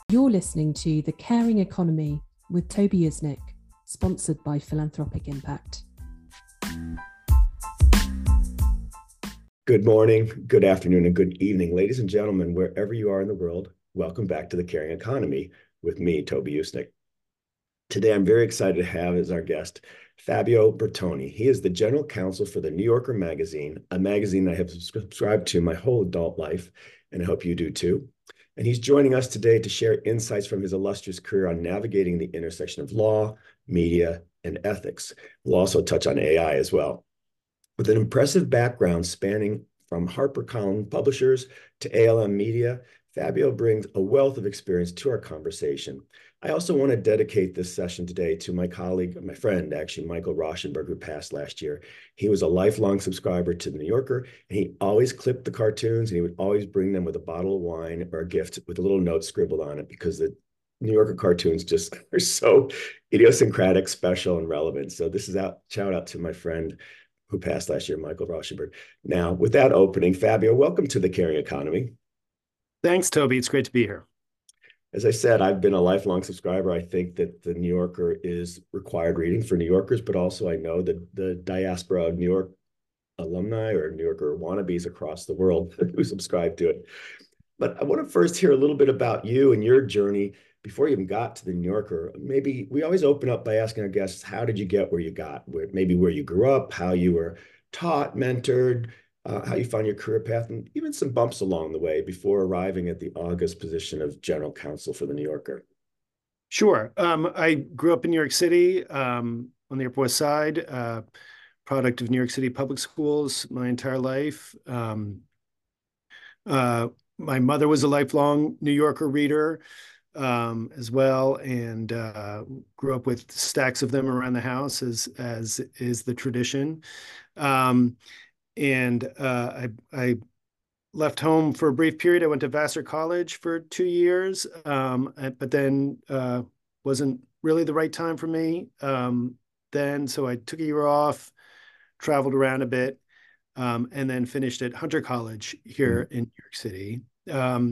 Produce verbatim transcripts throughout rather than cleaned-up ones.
You're listening to The Caring Economy with Toby Usnick, sponsored by Philanthropic Impact. Good morning, good afternoon, and good evening, ladies and gentlemen, wherever you are in the world. Welcome back to The Caring Economy with me, Toby Usnick. Today, I'm very excited to have as our guest Fabio Bertoni. He is the general counsel for the New Yorker magazine, a magazine I have subscribed to my whole adult life, and I hope you do too. And he's joining us today to share insights from his illustrious career on navigating the intersection of law, media, and ethics. We'll also touch on A I as well. With an impressive background spanning from HarperCollins Publishers to A L M Media, Fabio brings a wealth of experience to our conversation. I also want to dedicate this session today to my colleague, my friend, actually, Michael Rauschenberg, who passed last year. He was a lifelong subscriber to The New Yorker, and he always clipped the cartoons, and he would always bring them with a bottle of wine or a gift with a little note scribbled on it, because the New Yorker cartoons just are so idiosyncratic, special, and relevant. So this is out, shout out to my friend who passed last year, Michael Rauschenberg. Now, with that opening, Fabio, welcome to The Caring Economy. Thanks, Toby. It's great to be here. As I said, I've been a lifelong subscriber. I think that the New Yorker is required reading for New Yorkers, but also I know that the diaspora of New York alumni or New Yorker wannabes across the world who subscribe to it. But I want to first hear a little bit about you and your journey before you even got to the New Yorker. Maybe we always open up by asking our guests, how did you get where you got? Where, maybe where you grew up, how you were taught, mentored, uh, how you found your career path, and even some bumps along the way before arriving at the august position of general counsel for the New Yorker. Sure. Um, I grew up in New York City um, on the Upper West Side, uh, product of New York City public schools my entire life. Um, uh, my mother was a lifelong New Yorker reader um, as well, and uh, grew up with stacks of them around the house, as as is the tradition. Um, and uh, I, I left home for a brief period. I went to Vassar College for two years, um, but then uh, wasn't really the right time for me um, then. So I took a year off, traveled around a bit, um, and then finished at Hunter College here mm-hmm. in New York City. Um,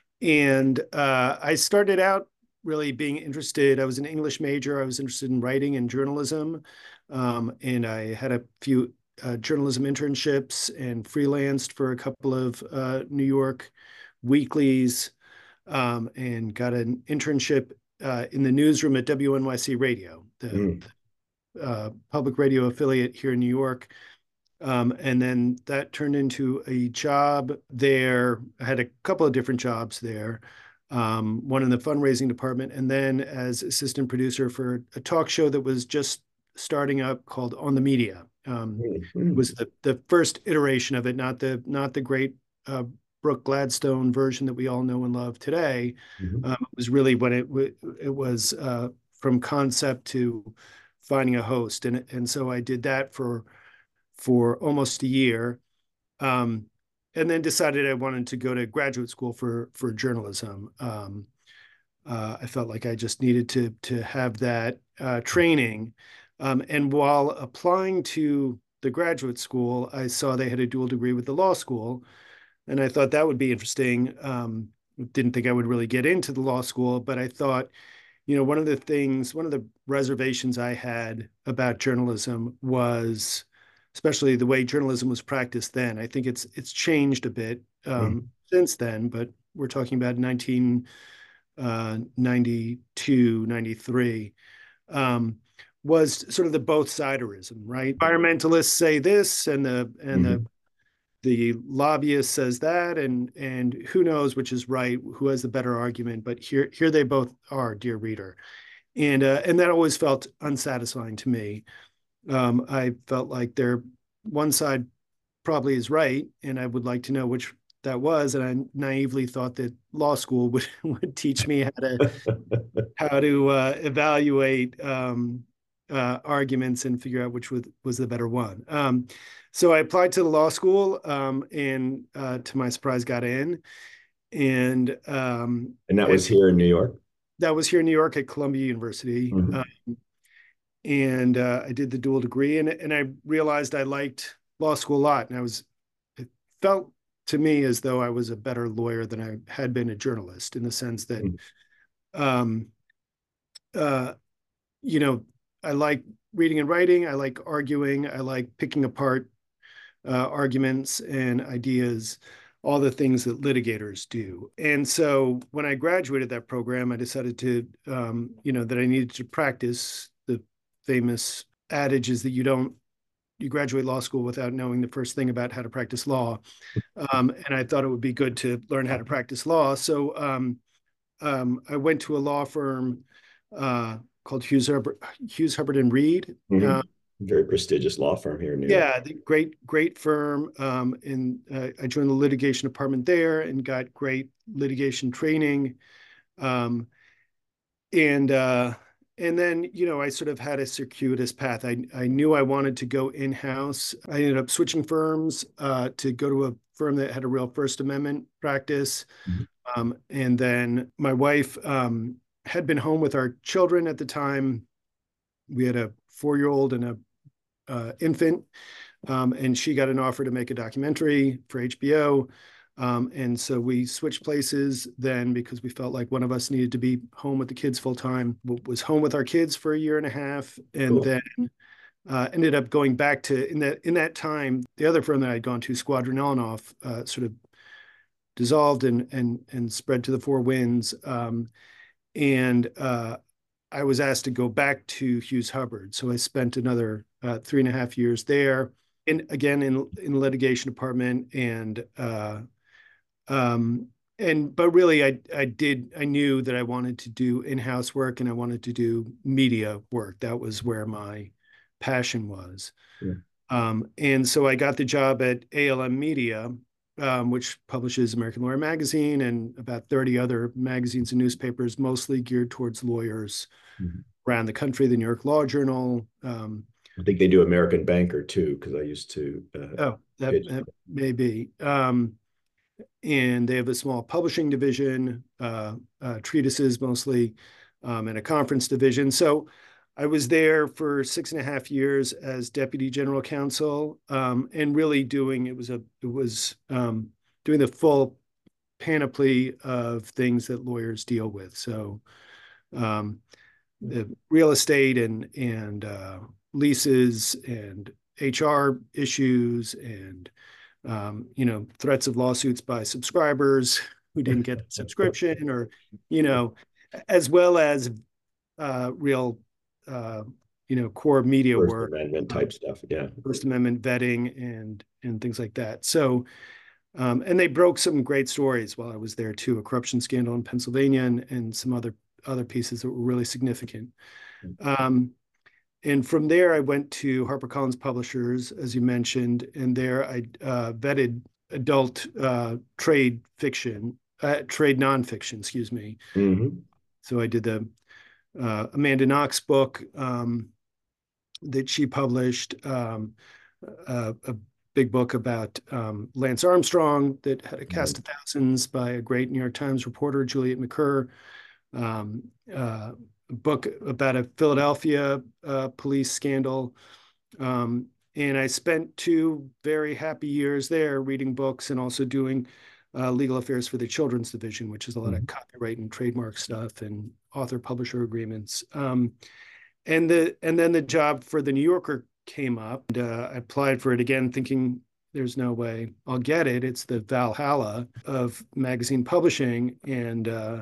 and uh, I started out really being interested. I was an English major. I was interested in writing and journalism. Um, and I had a few Uh, journalism internships and freelanced for a couple of uh, New York weeklies, um, and got an internship uh, in the newsroom at W N Y C Radio, the, mm. the uh, public radio affiliate here in New York. Um, and then that turned into a job there. I had a couple of different jobs there, um, one in the fundraising department, and then as assistant producer for a talk show that was just starting up called On the Media. Um, mm-hmm. It was the, the first iteration of it, not the not the great uh, Brooke Gladstone version that we all know and love today. Mm-hmm. Um, it was really when it it was uh, from concept to finding a host, and and so I did that for for almost a year, um, and then decided I wanted to go to graduate school for for journalism. Um, uh, I felt like I just needed to to have that uh, training. Um, and while applying to the graduate school, I saw they had a dual degree with the law school, and I thought that would be interesting. Um, didn't think I would really get into the law school, but I thought, you know, one of the things, one of the reservations I had about journalism was, especially the way journalism was practiced then. I think it's it's changed a bit um, mm. since then, but we're talking about nineteen ninety-two, ninety-three. Um, was sort of the both siderism, right? Environmentalists say this, and the and mm-hmm. the the lobbyist says that, and and who knows which is right, who has the better argument? But here here they both are, dear reader, and uh, and that always felt unsatisfying to me. Um, I felt like their one side probably is right, and I would like to know which that was, and I naively thought that law school would would teach me how to how to uh, evaluate um, uh, arguments and figure out which was, was the better one. Um, so I applied to the law school, um, and uh, to my surprise, got in. And um, and that was here in New York. That was here in New York at Columbia University. Mm-hmm. Um, and uh, I did the dual degree, and and I realized I liked law school a lot, and I was it felt to me as though I was a better lawyer than I had been a journalist, in the sense that mm. um, uh, you know, I like reading and writing. I like arguing. I like picking apart uh, arguments and ideas, all the things that litigators do. And so when I graduated that program, I decided to, um, you know, that I needed to practice. The famous adage is that you don't, you graduate law school without knowing the first thing about how to practice law. Um, and I thought it would be good to learn how to practice law. So um, um, I went to a law firm uh, called Hughes Hubbard, Hughes Hubbard and Reed. Mm-hmm. Uh, Very prestigious law firm here in New York. yeah, the great, great firm. Um, and uh, I joined the litigation department there and got great litigation training. Um, and uh, and then, you know, I sort of had a circuitous path. I, I knew I wanted to go in-house. I ended up switching firms uh, to go to a firm that had a real First Amendment practice. Mm-hmm. Um, and then my wife um, had been home with our children at the time. We had a four-year-old and a uh, infant, um, and she got an offer to make a documentary for H B O. Um, and so we switched places then because we felt like one of us needed to be home with the kids full time. Was home with our kids for a year and a half, and cool. then uh, ended up going back to in that in that time. The other firm that I'd gone to, Squadron Elinoff, uh, sort of dissolved and and and spread to the four winds. Um, and uh, I was asked to go back to Hughes Hubbard, so I spent another uh, three and a half years there, and again in in the litigation department, and uh, um, and but really, I I did I knew that I wanted to do in-house work and I wanted to do media work. That was where my passion was, yeah. um, and so I got the job at A L M Media, um, which publishes American Lawyer Magazine and about thirty other magazines and newspapers, mostly geared towards lawyers mm-hmm. around the country. The New York Law Journal. Um, I think they do American Banker too, because I used to. Uh, oh, that, that may be. Um, and they have a small publishing division, uh, uh, treatises mostly, um, and a conference division. So I was there for six and a half years as deputy general counsel, um, and really doing, it was a, it was um, doing the full panoply of things that lawyers deal with. So um, the real estate and, and uh, leases and H R issues and, um, you know, threats of lawsuits by subscribers who didn't get a subscription or, you know, as well as uh, real Uh, you know, core media First work, Amendment type um, stuff, yeah. First Amendment vetting and and things like that. So, um, and they broke some great stories while I was there too. A corruption scandal in Pennsylvania and and some other other pieces that were really significant. Um, and from there, I went to HarperCollins Publishers, as you mentioned, and there I uh, vetted adult uh, trade fiction, uh, trade nonfiction, excuse me. Mm-hmm. So I did the Uh, Amanda Knox book um, that she published, um, uh, a big book about um, Lance Armstrong that had a cast of thousands by a great New York Times reporter, Juliet McCurr. Um, uh, a book about a Philadelphia uh, police scandal. Um, and I spent two very happy years there reading books and also doing Uh, legal affairs for the children's division, which is a lot mm-hmm. of copyright and trademark stuff and author publisher agreements. Um, and the and then the job for the New Yorker came up. And, uh, I applied for it again, thinking there's no way I'll get it. It's the Valhalla of magazine publishing, and uh,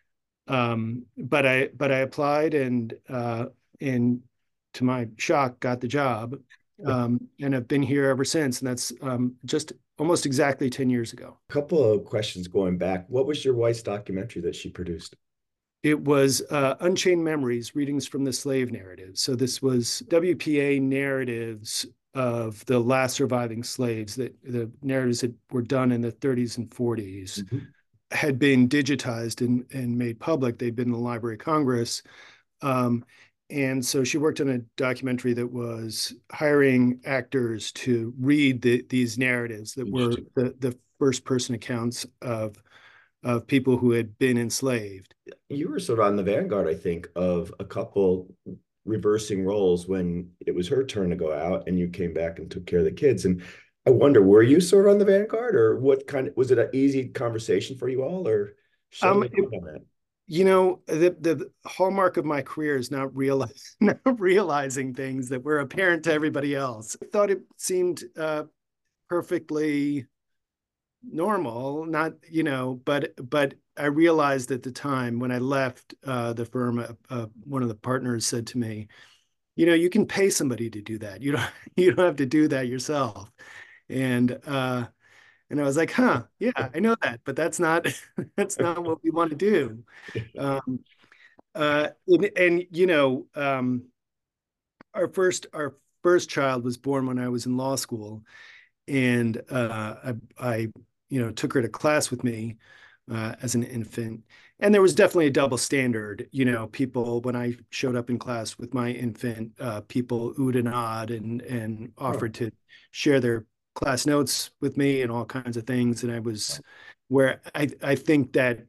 um, but I but I applied and uh, and to my shock got the job, um, and I've been here ever since. And that's um, just almost exactly ten years ago. A couple of questions going back. What was your wife's documentary that she produced? It was uh, Unchained Memories, Readings from the Slave Narrative. So this was W P A narratives of the last surviving slaves, that the narratives that were done in the thirties and forties mm-hmm. had been digitized and, and made public. They'd been in the Library of Congress. Um, And so she worked on a documentary that was hiring actors to read the, these narratives that were the, the first person accounts of, of people who had been enslaved. You were sort of on the vanguard, I think, of a couple reversing roles when it was her turn to go out and you came back and took care of the kids. And I wonder, were you sort of on the vanguard, or what kind of, was it an easy conversation for you all, or um, it, on that? you know, the the hallmark of my career is not real not realizing things that were apparent to everybody else. I thought it seemed uh, perfectly normal, not, you know, but but I realized at the time when I left uh, the firm, uh, uh, one of the partners said to me, you know, you can pay somebody to do that. You don't you don't have to do that yourself. And uh, and I was like, huh, yeah, I know that, but that's not that's not what we want to do. Um, uh, and, and you know, um, our first our first child was born when I was in law school, and uh, I, I, you know, took her to class with me uh, as an infant, and there was definitely a double standard. You know, people when I showed up in class with my infant, uh, people oohed and ahed and and offered to share their class notes with me and all kinds of things. And I was where I I think that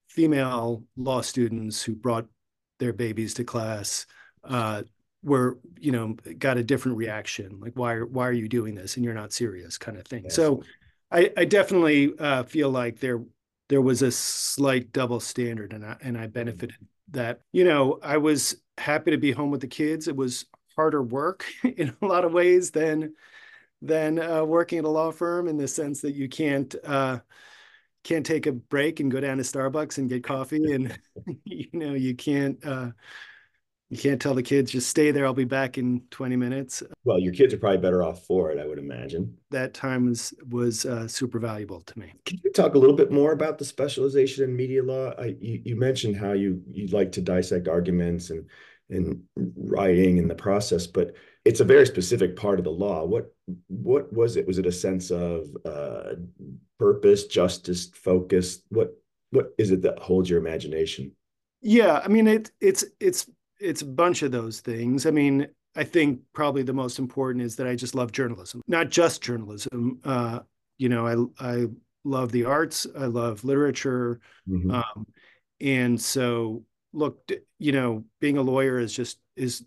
female law students who brought their babies to class uh, were, you know, got a different reaction, like why why are you doing this and you're not serious, kind of thing. Yes. So I, I definitely uh, feel like there there was a slight double standard, and I and I benefited that. You know, I was happy to be home with the kids. It was harder work in a lot of ways than than uh, working at a law firm, in the sense that you can't uh, can't take a break and go down to Starbucks and get coffee, and you know you can't uh, you can't tell the kids just stay there. I'll be back in twenty minutes. Well, your kids are probably better off for it, I would imagine. That time was was uh, super valuable to me. Can you talk a little bit more about the specialization in media law? I, you, you mentioned how you you like to dissect arguments and and writing and the process, but it's a very specific part of the law. What what was it? Was it a sense of uh, purpose, justice, focus? What what is it that holds your imagination? Yeah, I mean it it's it's it's a bunch of those things. I mean, I think probably the most important is that I just love journalism, not just journalism. Uh, you know, I I love the arts, I love literature, Mm-hmm. um, and so look, you know, being a lawyer is just is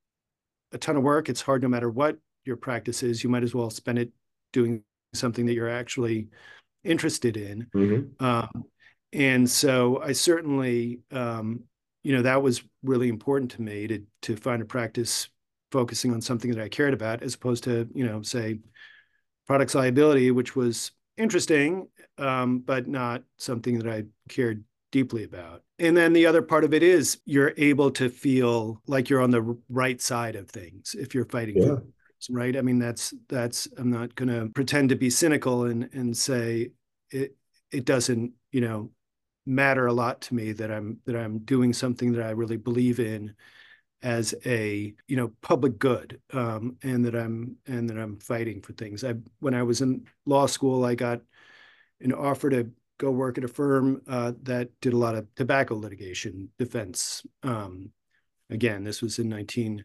a ton of work. It's hard no matter what your practice is. You might as well spend it doing something that you're actually interested in. Mm-hmm. Um, and so I certainly, um, you know, that was really important to me to to find a practice focusing on something that I cared about, as opposed to, you know, say products liability, which was interesting, um, but not something that I cared deeply about. And then the other part of it is you're able to feel like you're on the right side of things if you're fighting Yeah. for, right? I mean, that's that's I'm not going to pretend to be cynical and and say it it doesn't, you know, matter a lot to me that I'm that I'm doing something that I really believe in as a, you know, public good, um, and that I'm and that I'm fighting for things. I when I was in law school, I got an offer to go work at a firm uh, that did a lot of tobacco litigation defense. Um, again, this was in nineteen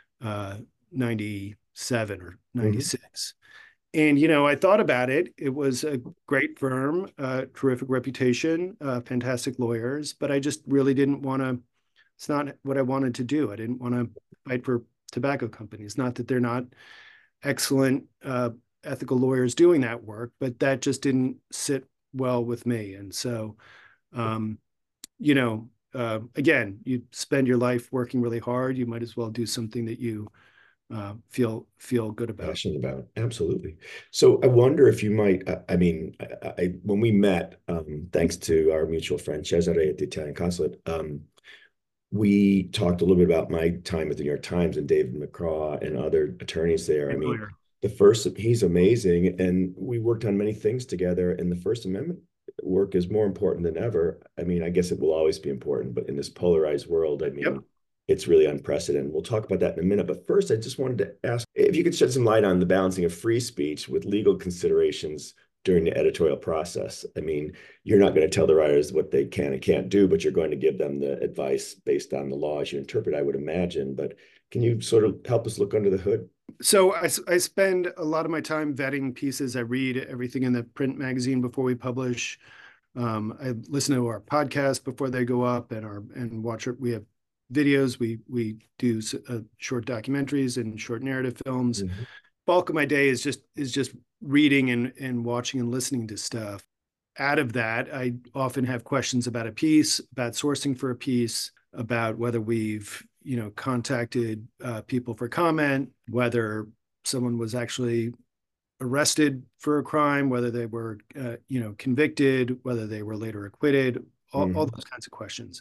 ninety-seven or ninety-six. Mm-hmm. And, you know, I thought about it. It was a great firm, uh, terrific reputation, uh, fantastic lawyers, but I just really didn't want to, it's not what I wanted to do. I didn't want to fight for tobacco companies. Not that they're not excellent, uh, ethical lawyers doing that work, but that just didn't sit well with me. And so, um, you know, uh, again, you spend your life working really hard. You might as well do something that you uh, feel feel good about. Passionate about. Absolutely. So I wonder if you might, I, I mean, I, I, when we met, um, thanks to our mutual friend Cesare at the Italian consulate, um, we talked a little bit about my time at the New York Times and David McCraw and other attorneys there. I mean, the first, he's amazing. And we worked on many things together. And the First Amendment work is more important than ever. I mean, I guess it will always be important, but in this polarized world, I mean, yep. It's really unprecedented. We'll talk about that in a minute. But first, I just wanted to ask if you could shed some light on the balancing of free speech with legal considerations during the editorial process. I mean, you're not going to tell the writers what they can and can't do, but you're going to give them the advice based on the laws you interpret, I would imagine. But can you sort of help us look under the hood? So I, I spend a lot of my time vetting pieces. I read everything in the print magazine before we publish. Um, I listen to our podcast before they go up, and our and watch it. We have videos. We we do uh, short documentaries and short narrative films. Mm-hmm. Bulk of my day is just is just reading and and watching and listening to stuff. out of that, I often have questions about a piece, about sourcing for a piece, about whether we've, you know, contacted uh, people for comment, whether someone was actually arrested for a crime, whether they were, uh, you know, convicted, whether they were later acquitted, all, mm-hmm. all those kinds of questions.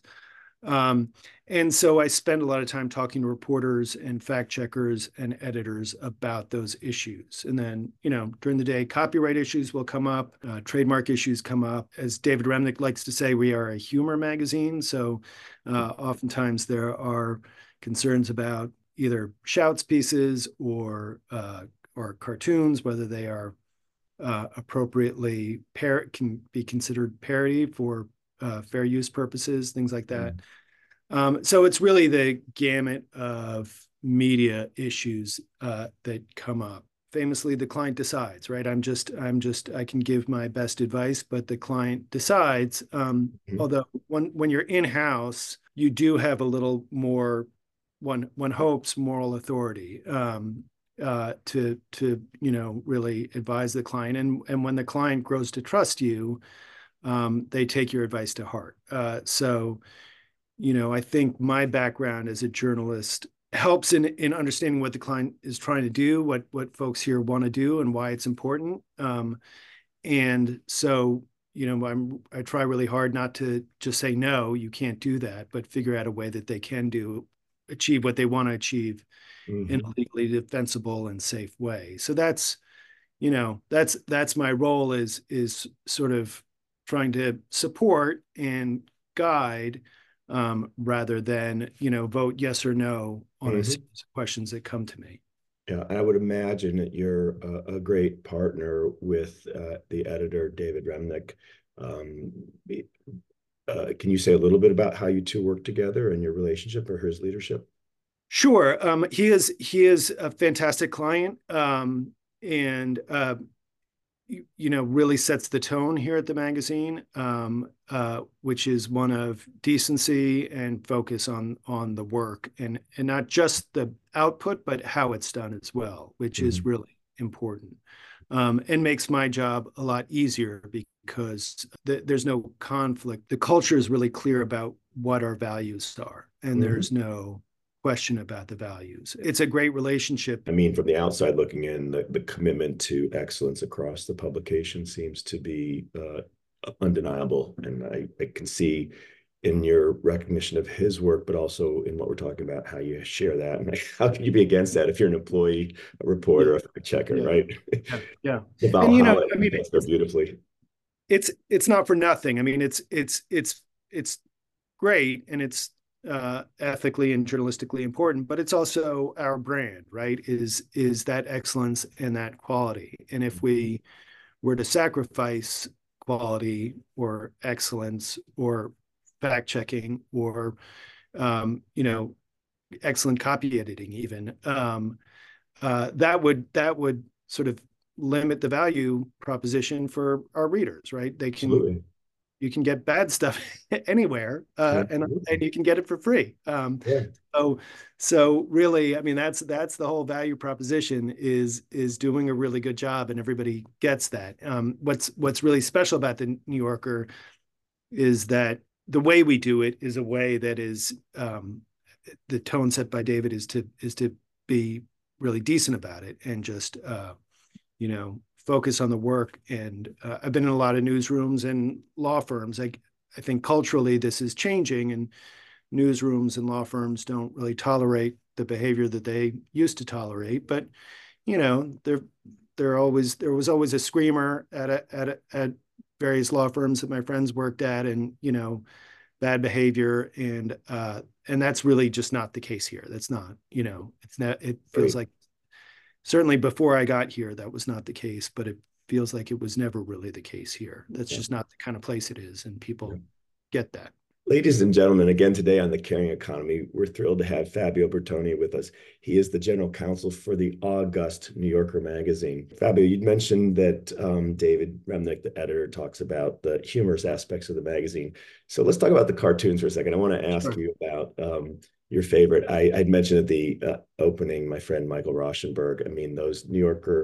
Um, and so I spend a lot of time talking to reporters and fact checkers and editors about those issues. And then, you know, during the day, copyright issues will come up, uh, trademark issues come up. As David Remnick likes to say, we are a humor magazine. So uh, oftentimes there are concerns about either shouts pieces or uh, or cartoons, whether they are uh, appropriately par- can be considered parody for uh, fair use purposes, things like that. Mm. Um, so it's really the gamut of media issues uh, that come up. Famously, the client decides, right? I'm just, I'm just, I can give my best advice, but the client decides. Um, mm-hmm. Although when when you're in-house, you do have a little more, one one hopes, moral authority um, uh, to to you know really advise the client. And and when the client grows to trust you, um, they take your advice to heart. Uh, so. You know, I think my background as a journalist helps in in understanding what the client is trying to do, what what folks here want to do, and why it's important. Um, and so, you know, I'm I try really hard not to just say no, you can't do that, but figure out a way that they can do achieve what they want to achieve mm-hmm. in a legally defensible and safe way. So that's, you know, that's that's my role is is sort of trying to support and guide. Um, rather than, you know, vote yes or no on mm-hmm. a series of questions that come to me. Yeah, I would imagine that you're a, a great partner with uh, the editor, David Remnick. Um, uh, can you say a little bit about how you two work together and your relationship or his leadership? Sure. Um, he is he is a fantastic client um, and uh, You, you know, really sets the tone here at the magazine, um, uh, which is one of decency and focus on on the work and and not just the output, but how it's done as well, which mm-hmm. is really important um, and makes my job a lot easier because th- there's no conflict. The culture is really clear about what our values are, and mm-hmm. there's no question about the values. It's a great relationship. I mean, from the outside looking in, the, the commitment to excellence across the publication seems to be uh, undeniable. And I, I can see in your recognition of his work, but also in what we're talking about, how you share that. And like, how can you be against that if you're an employee, a reporter, yeah. a fact checker, yeah. right? Yeah. yeah. About and, you how know, it I mean, so beautifully. It's it's not for nothing. I mean, it's it's it's it's great, and it's uh, ethically and journalistically important, but it's also our brand, right? Is is that excellence and that quality. And if we were to sacrifice quality or excellence or fact checking or um, you know, excellent copy editing, even um, uh, that would that would sort of limit the value proposition for our readers, right? They can. Absolutely. You can get bad stuff anywhere, uh, and, and you can get it for free. Um, yeah. So, so really, I mean, that's that's the whole value proposition is is doing a really good job, and everybody gets that. Um, what's what's really special about the New Yorker is that the way we do it is a way that is um, the tone set by David is to is to be really decent about it and just uh, you know. focus on the work. And uh, I've been in a lot of newsrooms and law firms. I, I think culturally this is changing, and newsrooms and law firms don't really tolerate the behavior that they used to tolerate. But, you know, there, there always, there was always a screamer at a, at a, at various law firms that my friends worked at, and, you know, bad behavior. And, uh, and that's really just not the case here. That's not, you know, it's not, it feels right. like, certainly before I got here, that was not the case, but it feels like it was never really the case here. That's yeah. just not the kind of place it is, and people yeah. get that. Ladies and gentlemen, again today on The Caring Economy, we're thrilled to have Fabio Bertoni with us. He is the general counsel for the August New Yorker magazine. Fabio, you'd mentioned that um, David Remnick, the editor, talks about the humorous aspects of the magazine. So let's talk about the cartoons for a second. I want to ask sure. you about um, your favorite. I, I'd mentioned at the uh, opening, my friend Michael Rauschenberg. I mean, those New Yorker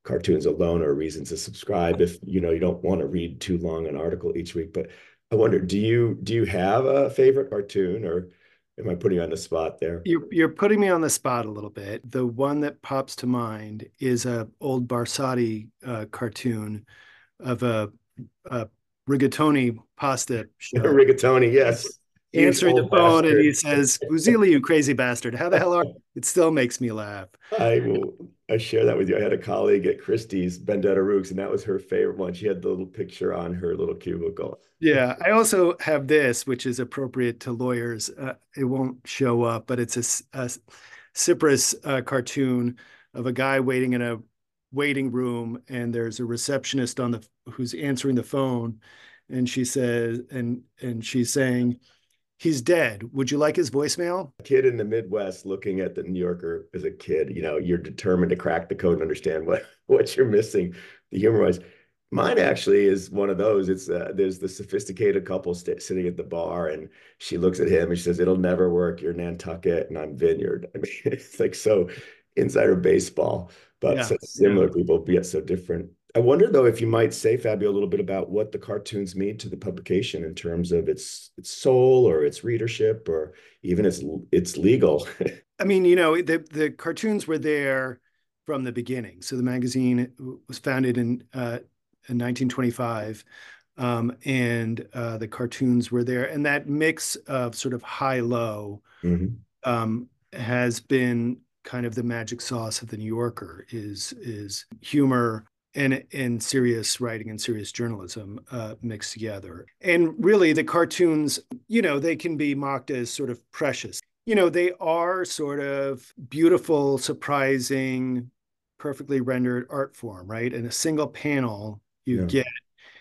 cartoons alone are a reason to subscribe if you know you don't want to read too long an article each week. But I wonder, do you do you have a favorite cartoon, or am I putting you on the spot there? You're you're putting me on the spot a little bit. The one that pops to mind is a old Barsotti uh, cartoon of a, a rigatoni pasta chef Rigatoni, yes. answering the Old phone, and bastard. he says, "Fusilli, you crazy bastard! How the hell are you?" It still makes me laugh. I will I share that with you. I had a colleague at Christie's, Bendetta Rooks, and that was her favorite one. She had the little picture on her little cubicle. Yeah, I also have this, which is appropriate to lawyers. Uh, it won't show up, but it's a, a Cyprus uh, cartoon of a guy waiting in a waiting room, and there's a receptionist on the who's answering the phone, and she says, and and she's saying, "He's dead. Would you like his voicemail?" A kid in the Midwest looking at the New Yorker as a kid, you know, you're determined to crack the code and understand what what you're missing, the humor wise. Mine actually is one of those. It's uh, there's the sophisticated couple st sitting at the bar, and she looks at him and she says, "It'll never work. You're Nantucket and I'm Vineyard." I mean, it's like so insider baseball, but Yeah, such yeah. similar people, but yet so different. I wonder though if you might say, Fabio, a little bit about what the cartoons mean to the publication in terms of its its soul or its readership or even its its legal. I mean, you know, the the cartoons were there from the beginning. So the magazine was founded in uh, in nineteen twenty-five, um, and uh, the cartoons were there, and that mix of sort of high-low Mhm. um, has been kind of the magic sauce of the New Yorker is is humor and and serious writing and serious journalism uh, mixed together. And really, the cartoons, you know, they can be mocked as sort of precious. You know, they are sort of beautiful, surprising, perfectly rendered art form, right? In a single panel, you Yeah. get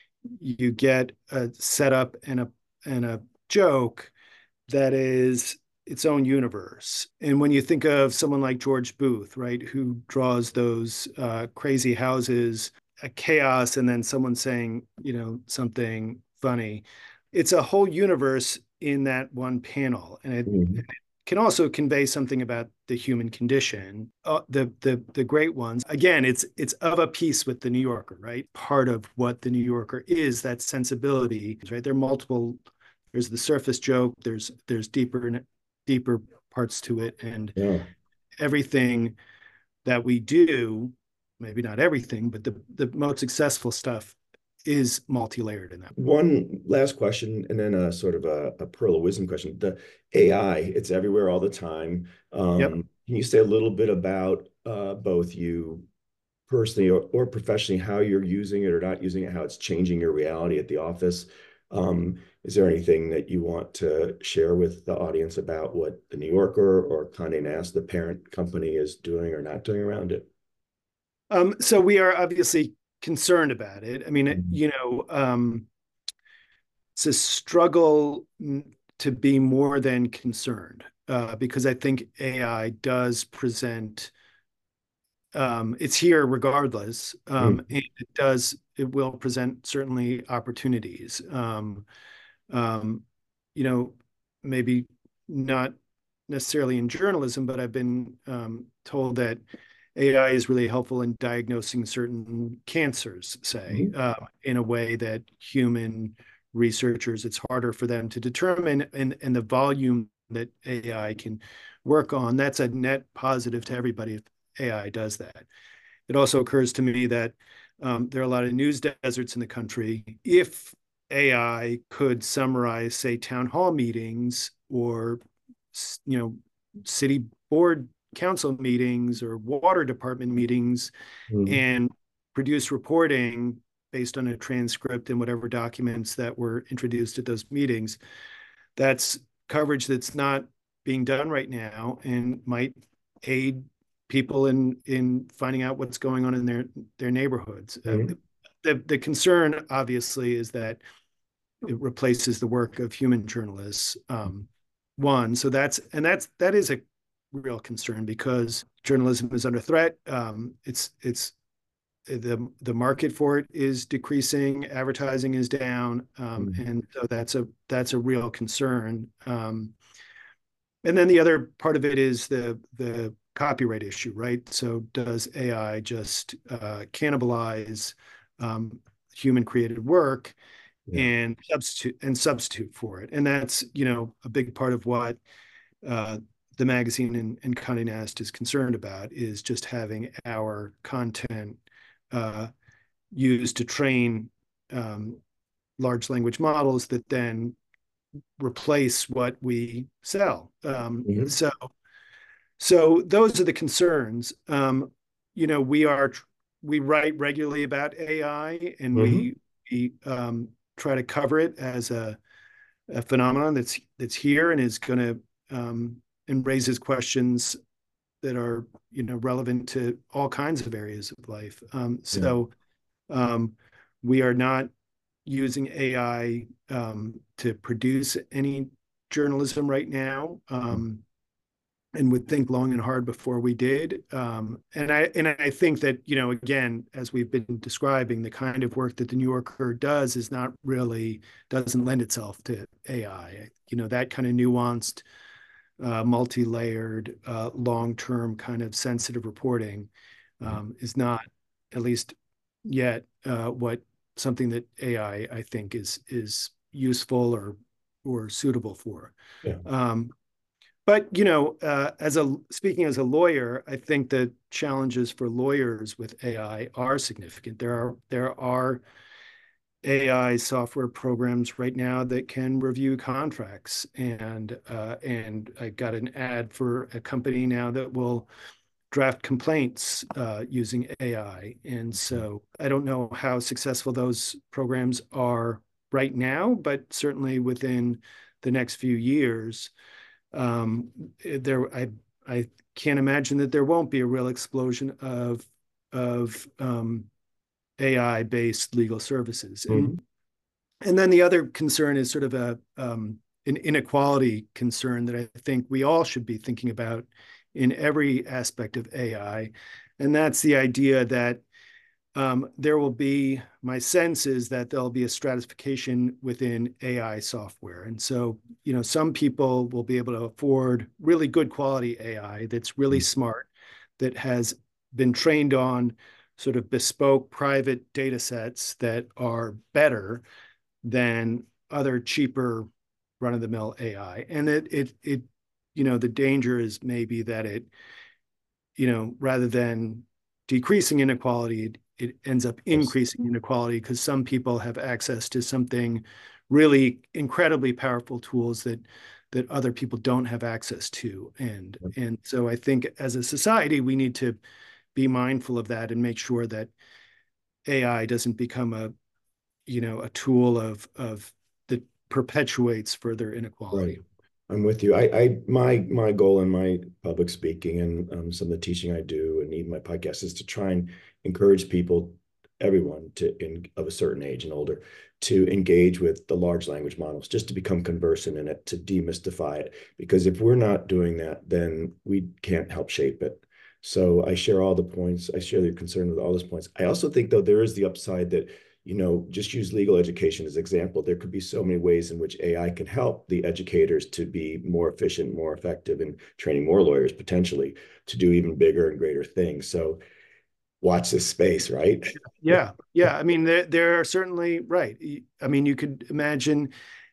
you get a setup and a and a joke that is its own universe. And when you think of someone like George Booth, right, who draws those uh, crazy houses, a chaos, and then someone saying, you know, something funny, it's a whole universe in that one panel, and it, Mhm. it can also convey something about the human condition. Uh, the the the great ones, again, it's it's of a piece with the New Yorker, right? Part of what the New Yorker is, that sensibility, right? There are multiple. There's the surface joke. There's there's deeper deeper parts to it, and Yeah. everything that we do, maybe not everything, but the the most successful stuff is multi-layered in that. One last question, and then a sort of a, a pearl of wisdom question. The A I, it's everywhere all the time. Yep. Um, can you say a little bit about uh, both you personally or, or professionally, how you're using it or not using it, how it's changing your reality at the office? Um, is there anything that you want to share with the audience about what the New Yorker or Condé Nast, the parent company, is doing or not doing around it? Um, so we are obviously concerned about it. I mean, Mhm. you know, um, it's a struggle to be more than concerned uh, because I think A I does present. Um, it's here regardless, um, Mhm. and it does. It will present certainly opportunities. Um, um, you know, maybe not necessarily in journalism, but I've been um, told that A I is really helpful in diagnosing certain cancers, say, Mhm. uh, in a way that human researchers, it's harder for them to determine, and, and the volume that A I can work on, that's a net positive to everybody if A I does that. It also occurs to me that um, there are a lot of news deserts in the country. If A I could summarize, say, town hall meetings or, you know, city board council meetings or water department meetings Mhm. and produce reporting based on a transcript and whatever documents that were introduced at those meetings, that's coverage that's not being done right now and might aid people in in finding out what's going on in their their neighborhoods. Uh, Mhm. the the concern obviously is that it replaces the work of human journalists. Um, one, so that's and that's that is a real concern because journalism is under threat. Um, it's it's the the market for it is decreasing, advertising is down, um, Mhm. and so that's a that's a real concern. Um, and then the other part of it is the the copyright issue, right? So does A I just uh, cannibalize um, human created work Yeah. and substitute and substitute for it? And that's, you know, a big part of what uh, the magazine and, and Condé Nast is concerned about, is just having our content uh, used to train um, large language models that then replace what we sell. Um, Mhm. so, so those are the concerns. Um, you know, we are we write regularly about A I, and Mhm. we we um, try to cover it as a, a phenomenon that's that's here and is going to um, and raises questions that are, you know, relevant to all kinds of areas of life. Um, Yeah. so um, we are not using A I um, to produce any journalism right now, um, and would think long and hard before we did. Um, and I and I think that, you know, again, as we've been describing, the kind of work that the New Yorker does is not really doesn't lend itself to A I. You know, that kind of nuanced, uh, multi-layered, uh, long-term kind of sensitive reporting um, is not, at least yet, uh, what something that A I, I think, is is useful or or suitable for. Yeah. Um, but you know, uh, as a speaking as a lawyer, I think the challenges for lawyers with A I are significant. There are there are A I software programs right now that can review contracts, and uh, and I got an ad for a company now that will draft complaints uh, using A I. And so I don't know how successful those programs are right now, but certainly within the next few years, um, there I I can't imagine that there won't be a real explosion of of um, A I-based legal services. And Mhm. and then the other concern is sort of a um, an inequality concern that I think we all should be thinking about in every aspect of A I, and that's the idea that um, there will be, my sense is that there'll be a stratification within A I software. And so, you know, some people will be able to afford really good quality A I that's really smart, that has been trained on sort of bespoke private data sets that are better than other cheaper run-of-the-mill A I. And it, it, it, you know, the danger is maybe that it, you know, rather than decreasing inequality, it, it ends up Yes. increasing inequality because some people have access to something really incredibly powerful tools that that other people don't have access to. And and so I think as a society, we need to be mindful of that and make sure that A I doesn't become a, you know, a tool of of that perpetuates further inequality. Right. I'm with you. I, I, my, my goal in my public speaking and um, some of the teaching I do, and even my podcast, is to try and encourage people, everyone to in of a certain age and older, to engage with the large language models, just to become conversant in it, to demystify it. Because if we're not doing that, then we can't help shape it. So I share all the points. I share your concern with all those points. I also think, though, there is the upside that, you know, just use legal education as an example. There could be so many ways in which A I can help the educators to be more efficient, more effective in training more lawyers potentially to do even bigger and greater things. So watch this space, right? Yeah, yeah. I mean, there there are certainly, right. I mean, you could imagine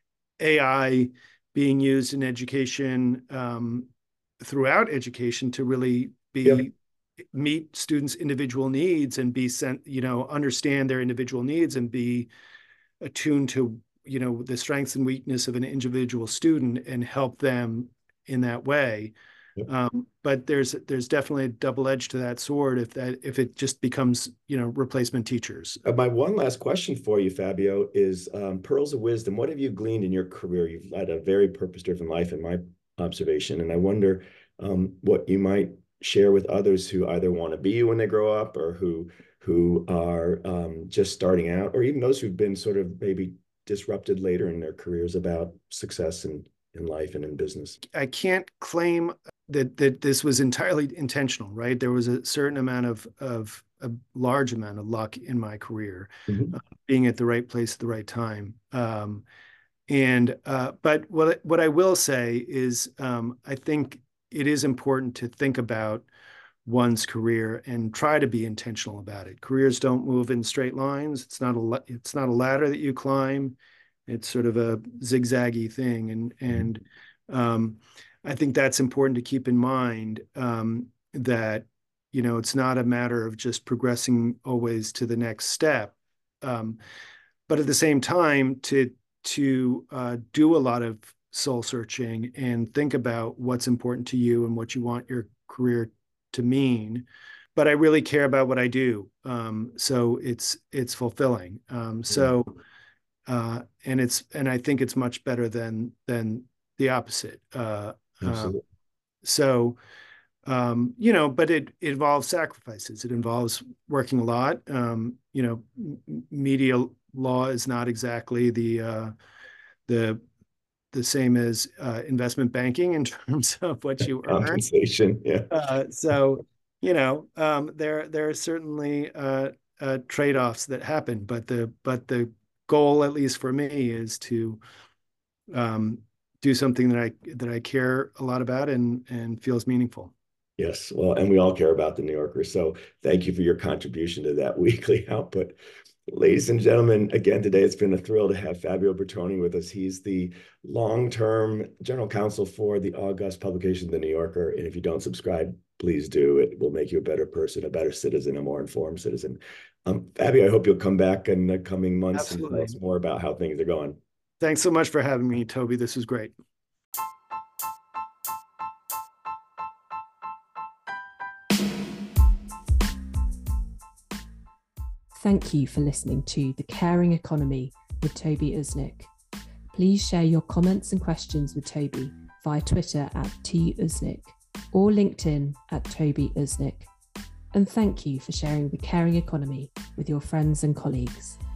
A I being used in education, um, throughout education, to really Yep. be meet students' individual needs and be sent, you know, understand their individual needs and be attuned to, you know, the strengths and weakness of an individual student and help them in that way. Yep. Um, but there's there's definitely a double edge to that sword if that if it just becomes, you know, replacement teachers. Uh, my one last question for you, Fabio, is um, pearls of wisdom. What have you gleaned in your career? You've led a very purpose-driven life, in my observation, and I wonder um, what you might share with others who either want to be you when they grow up, or who who are um, just starting out, or even those who've been sort of maybe disrupted later in their careers about success in in life and in business. I can't claim that that this was entirely intentional, right? There was a certain amount of of a large amount of luck in my career, Mhm. uh, being at the right place at the right time. Um, and uh, but what what I will say is, um, I think it is important to think about one's career and try to be intentional about it. Careers don't move in straight lines. It's not a it's not a ladder that you climb. It's sort of a zigzaggy thing, and and um, I think that's important to keep in mind. Um, that you know it's not a matter of just progressing always to the next step, um, but at the same time to to uh, do a lot of soul searching and think about what's important to you and what you want your career to mean. But I really care about what I do, um, so it's it's fulfilling. Um, so, uh, and it's and I think it's much better than than the opposite. Uh, Absolutely. uh, so, um, you know, but it, it involves sacrifices. It involves working a lot. Um, you know, m- media law is not exactly the uh, the the same as uh, investment banking in terms of what you earn. Compensation, yeah. Uh, so, you know, um, there there are certainly uh, uh, trade-offs that happen, but the but the goal, at least for me, is to um, do something that I that I care a lot about and and feels meaningful. Yes, well, and we all care about the New Yorker. So thank you for your contribution to that weekly output. Ladies and gentlemen, again, today it's been a thrill to have Fabio Bertoni with us. He's the long-term general counsel for the august publication, The New Yorker. And if you don't subscribe, please do. It will make you a better person, a better citizen, a more informed citizen. Um, Fabio, I hope you'll come back in the coming months Absolutely. and tell us more about how things are going. Thanks so much for having me, Toby. This was great. Thank you for listening to The Caring Economy with Toby Usnik. Please share your comments and questions with Toby via Twitter at T Usnik or LinkedIn at Toby Usnik. And thank you for sharing The Caring Economy with your friends and colleagues.